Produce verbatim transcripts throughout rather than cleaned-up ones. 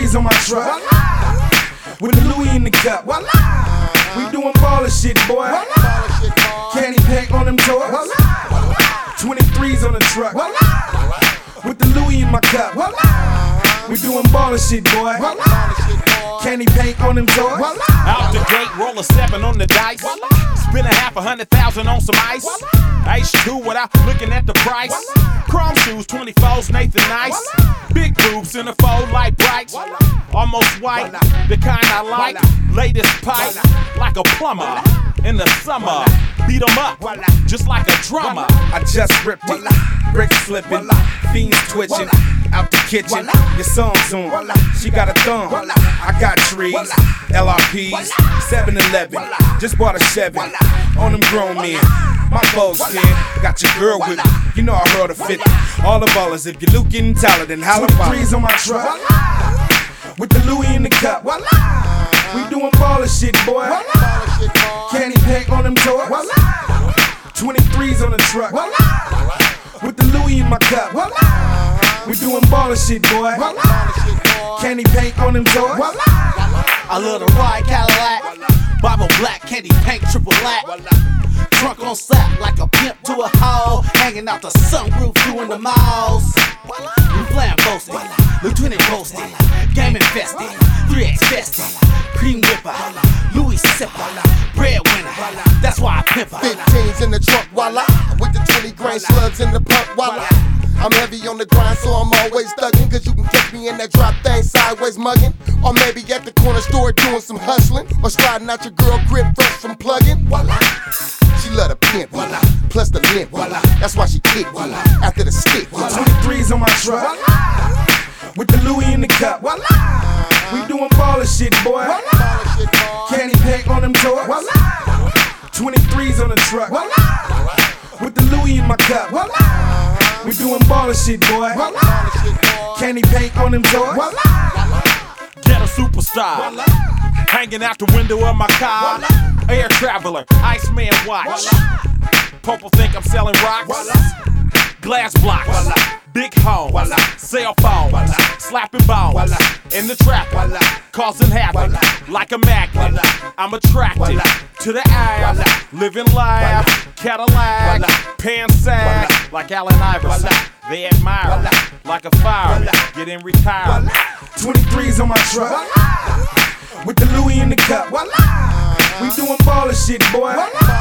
twenty-threes on my truck. With the Louis in the cup. We doing baller shit, boy. Candy paint on them toys. twenty-threes on the truck. With the Louis in my cup. We doing baller shit, boy. Candy paint on them toys. Out the gate, roll a seven on the dice. Spend a half a hundred thousand on some ice. Ice two without looking at the price. Chrome shoes, twenty-fours, Nathan Nice. Big boobs in the fold, light bright. Almost white, the kind I like. Latest pipe, like a plumber. In the summer, beat 'em up, just like a drummer. I just ripped it, bricks slipping, fiends twitching. Out the kitchen, your song's on. She got a thumb, I got trees, L R Ps, seven eleven. Just bought a Chevy on them grown men. My folks skin, got your girl with me. You know I heard her fit. All the ballers, if you Luke getting taller, then holla. twenty-threes on my truck, with the Louis in the cup. We doing baller shit, boy. Candy paint on them toys. twenty-threes on the truck, with the Louis in my cup. We doing baller shit, boy. Candy paint on them toys. I love the ride Cadillac. Bible black, candy paint, triple black. Trunk on slap like a pimp to a hoe. Hanging out the sunroof doing the malls. We flying boasting, Lieutenant roasting, game infested, three X fested, cream whipper, Louis sipper, breadwinner. That's why I pimp her. fifteens in the trunk, voila. With the twenty grain slugs in the pump, voila. I'm heavy on the grind, so I'm always thuggin'. Cause you can catch me in that drop thing sideways muggin'. Or maybe at the corner store doing some hustlin'. Or striding out your girl crib fresh from plugging. Voila. She love the pimp, voila. Plus the limp, voila. That's why she kick, voila. After the stick, voila. twenty-threes on my truck, with the Louis in the cup. We doing baller shit, boy. Candy paint on them toys. twenty-threes on the truck, with the Louis in my cup. We doing baller shit, boy. Candy paint on them toys. Get a superstar, hanging out the window of my car. Air traveler, Iceman watch. People think I'm selling rocks. Glass blocks, big home, cell phone, slapping bones. In the trap, causing havoc like a magnet. I'm attracted to the ass, living life. Cadillac, pants sag like Allen Iverson. They admire like a fire, getting retired. twenty-threes on my truck, with the Louis in the cup. We doing baller shit, boy.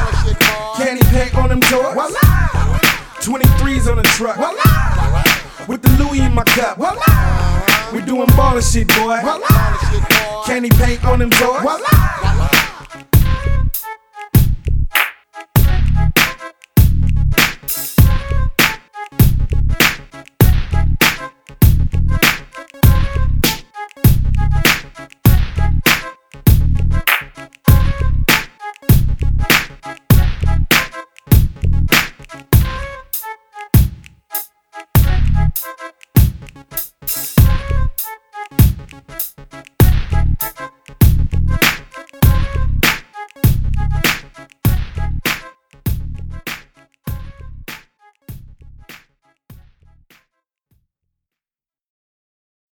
Candy paint on them toys. twenty-threes on the truck, with the Louis in my cup. We doing baller shit, boy. Candy paint on them toys.